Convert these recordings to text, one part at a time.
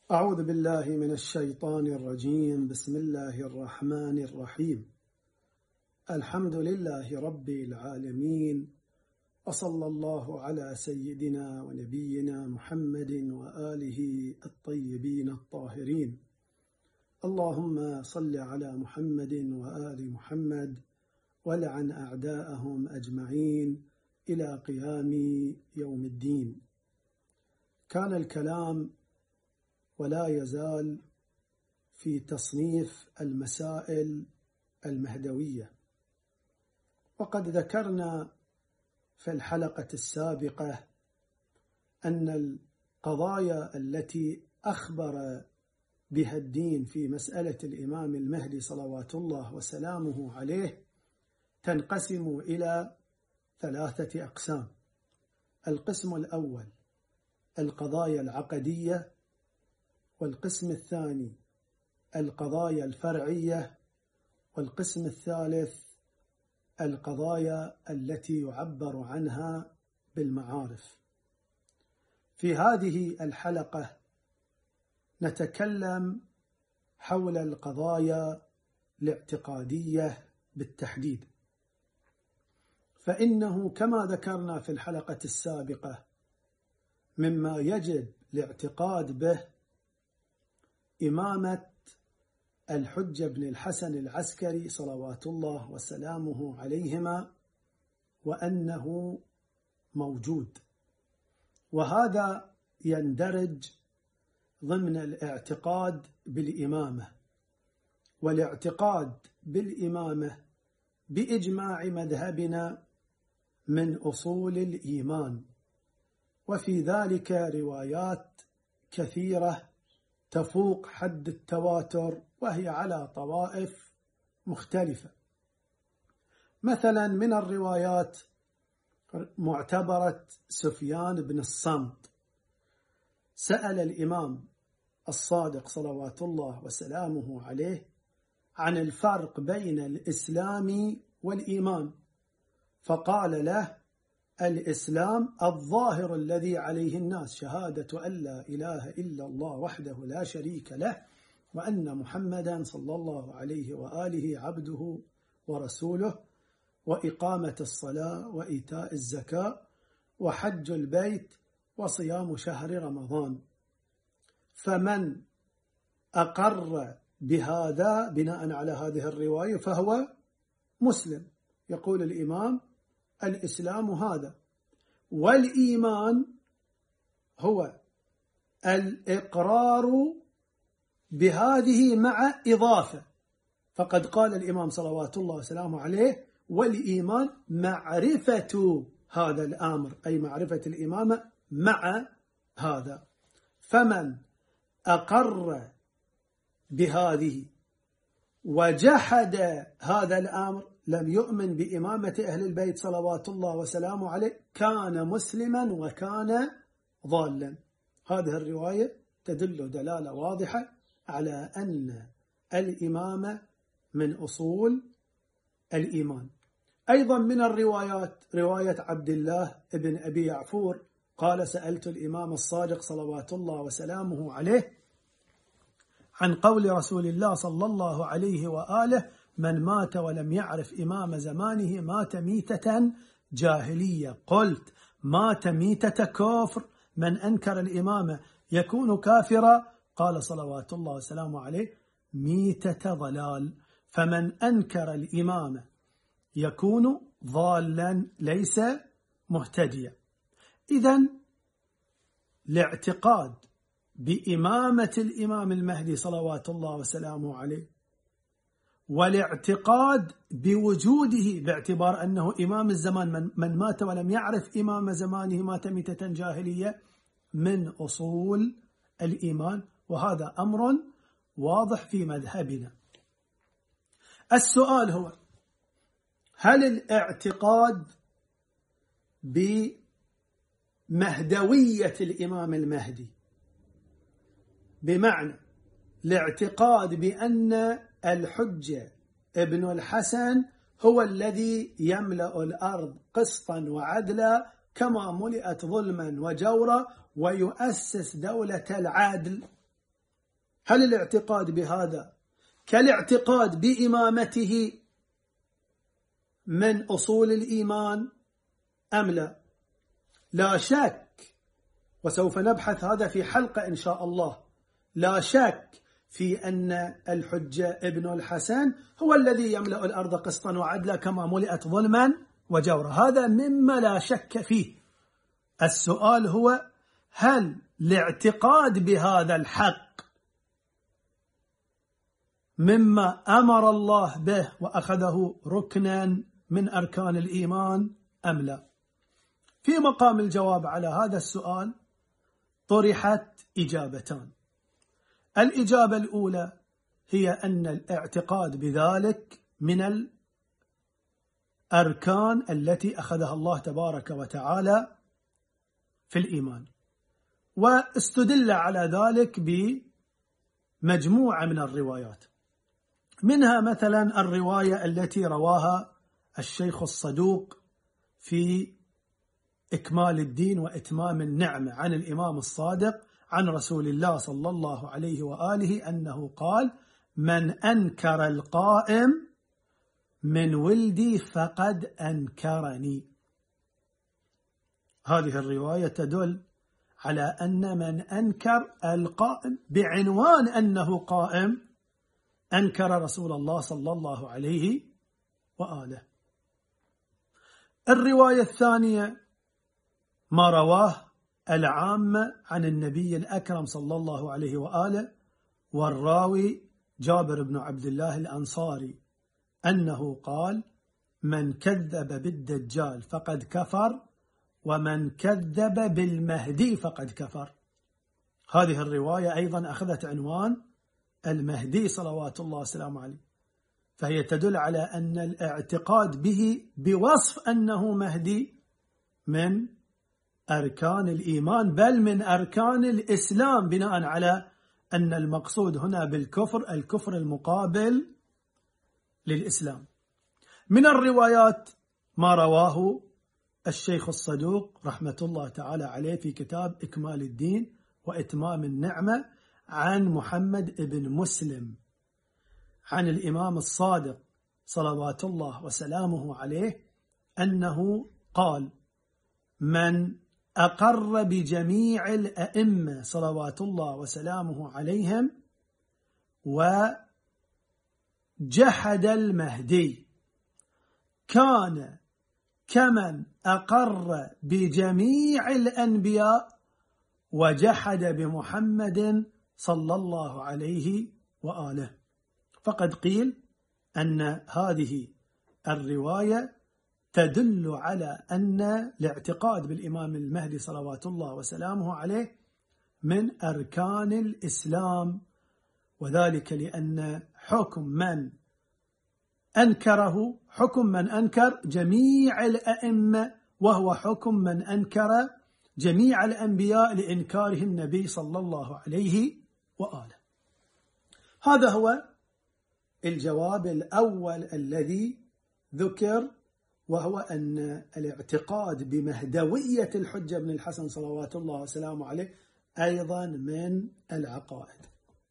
أعوذ بالله من الشيطان الرجيم. بسم الله الرحمن الرحيم. الحمد لله رب العالمين، وصلى الله على سيدنا ونبينا محمد وآله الطيبين الطاهرين. اللهم صل على محمد وآل محمد ولعن أعداءهم أجمعين إلى قيام يوم الدين. كان الكلام ولا يزال في تصنيف المسائل المهدوية، وقد ذكرنا في الحلقة السابقة أن القضايا التي أخبر بها الدين في مسألة الإمام المهدي صلوات الله وسلامه عليه تنقسم إلى 3 أقسام. القسم الأول القضايا العقدية، والقسم الثاني القضايا الفرعية، والقسم الثالث القضايا التي يعبر عنها بالمعارف. في هذه الحلقة نتكلم حول القضايا الاعتقادية بالتحديد، فإنه كما ذكرنا في الحلقة السابقة مما يجب الاعتقاد به إمامة الحجة بن الحسن العسكري صلوات الله وسلامه عليهما، وأنه موجود، وهذا يندرج ضمن الاعتقاد بالإمامة. والاعتقاد بالإمامة بإجماع مذهبنا من أصول الإيمان، وفي ذلك روايات كثيرة تفوق حد التواتر، وهي على طوائف مختلفة. مثلا من الروايات معتبرة سفيان بن الصمت، سأل الإمام الصادق صلوات الله وسلامه عليه عن الفرق بين الإسلام والإيمان، فقال له: الإسلام الظاهر الذي عليه الناس، شهادة أن لا إله إلا الله وحده لا شريك له، وأن محمدا صلى الله عليه وآله عبده ورسوله، وإقامة الصلاة وإيتاء الزكاة وحج البيت وصيام شهر رمضان. فمن أقر بهذا بناء على هذه الرواية فهو مسلم. يقول الإمام: الإسلام هذا، والإيمان هو الإقرار بهذه مع إضافة. فقد قال الإمام صلوات الله وسلامه عليه: والإيمان معرفة هذا الأمر، أي معرفة الإمامة مع هذا. فمن أقر بهذه وجحد هذا الأمر لم يؤمن بإمامة أهل البيت صلوات الله وسلامه عليه، كان مسلما وكان ضالا. هذه الرواية تدل دلالة واضحة على أن الإمامة من أصول الإيمان. أيضا من الروايات رواية عبد الله بن أبي يعفور قال: سألت الإمام الصادق صلوات الله وسلامه عليه عن قول رسول الله صلى الله عليه وآله: من مات ولم يعرف إمام زمانه مات ميتة جاهلية. قلت: مات ميتة كفر، من أنكر الإمامة يكون كافرا؟ قال صلوات الله وسلامه عليه: ميتة ضلال. فمن أنكر الإمامة يكون ضالا ليس مهتديا. إذن الاعتقاد بإمامة الإمام المهدي صلوات الله وسلامه عليه، والاعتقاد بوجوده باعتبار أنه إمام الزمان، من مات ولم يعرف إمام زمانه مات ميتة جاهلية، من أصول الإيمان، وهذا أمر واضح في مذهبنا. السؤال هو: هل الاعتقاد بمهدوية الإمام المهدي، بمعنى الاعتقاد بأن الحجة ابن الحسن هو الذي يملأ الأرض قسطا وعدلا كما ملئت ظلما وجورا ويؤسس دولة العدل، هل الاعتقاد بهذا كالاعتقاد بإمامته من أصول الإيمان أم لا؟ لا شك، وسوف نبحث هذا في حلقة إن شاء الله، لا شك في أن الحجة ابن الحسن هو الذي يملأ الأرض قسطا وعدلا كما ملئت ظلما وجورا، هذا مما لا شك فيه. السؤال هو هل الاعتقاد بهذا الحق مما أمر الله به وأخذه ركنا من أركان الإيمان أم لا؟ في مقام الجواب على هذا السؤال طرحت إجابتان. الإجابة الأولى هي أن الاعتقاد بذلك من الأركان التي أخذها الله تبارك وتعالى في الإيمان، واستدل على ذلك بمجموعة من الروايات، منها مثلا الرواية التي رواها الشيخ الصدوق في إكمال الدين وإتمام النعمة عن الإمام الصادق عن رسول الله صلى الله عليه وآله أنه قال: من أنكر القائم من ولدي فقد أنكرني. هذه الرواية تدل على أن من أنكر القائم بعنوان أنه قائم أنكر رسول الله صلى الله عليه وآله. الرواية الثانية ما رواه العامة عن النبي الأكرم صلى الله عليه وآله، والراوي جابر بن عبد الله الأنصاري أنه قال: من كذب بالدجال فقد كفر، ومن كذب بالمهدي فقد كفر. هذه الرواية أيضا أخذت عنوان المهدي صلوات الله وسلامه عليه، فهي تدل على أن الاعتقاد به بوصف أنه مهدي من أركان الإيمان، بل من أركان الإسلام، بناء على أن المقصود هنا بالكفر الكفر المقابل للإسلام. من الروايات ما رواه الشيخ الصدوق رحمة الله تعالى عليه في كتاب إكمال الدين وإتمام النعمة عن محمد بن مسلم عن الإمام الصادق صلوات الله وسلامه عليه أنه قال: من أقر بجميع الأئمة صلوات الله وسلامه عليهم وجحد المهدي كان كمن أقر بجميع الأنبياء وجحد بمحمد صلى الله عليه وآله. فقد قيل أن هذه الرواية تدل على أن الاعتقاد بالإمام المهدي صلوات الله وسلامه عليه من أركان الإسلام، وذلك لأن حكم من أنكره حكم من أنكر جميع الأئمة، وهو حكم من أنكر جميع الأنبياء لإنكاره النبي صلى الله عليه وآله. هذا هو الجواب الأول الذي ذكر، وهو أن الاعتقاد بمهدوية الحجة بن الحسن صلوات الله وسلامه عليه أيضا من العقائد.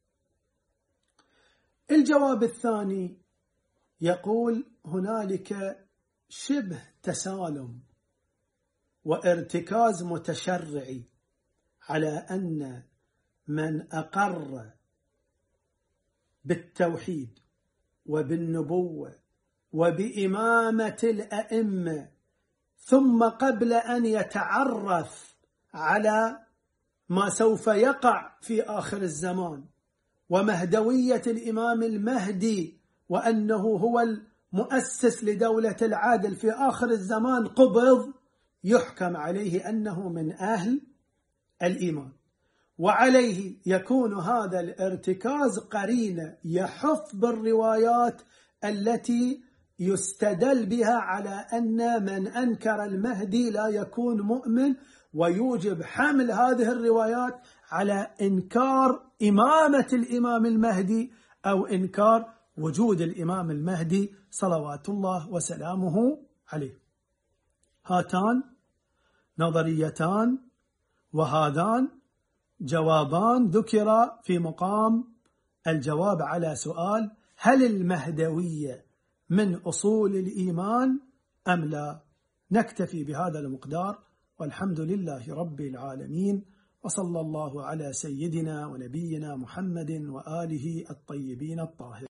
الجواب الثاني يقول: هنالك شبه تسالم وارتكاز متشرعي على أن من أقر بالتوحيد وبالنبوة وبإمامة الأئمة ثم قبل أن يتعرف على ما سوف يقع في آخر الزمان ومهدوية الإمام المهدي وأنه هو المؤسس لدولة العادل في آخر الزمان، قبض يحكم عليه أنه من أهل الإيمان، وعليه يكون هذا الارتكاز قرينة يحف بالروايات التي يستدل بها على أن من أنكر المهدي لا يكون مؤمن، ويوجب حمل هذه الروايات على إنكار إمامة الإمام المهدي أو إنكار وجود الإمام المهدي صلوات الله وسلامه عليه. هاتان نظريتان وهذان جوابان ذكر في مقام الجواب على سؤال هل المهدوية من أصول الإيمان أم لا. نكتفي بهذا المقدار، والحمد لله رب العالمين، وصلى الله على سيدنا ونبينا محمد وآله الطيبين الطاهرين.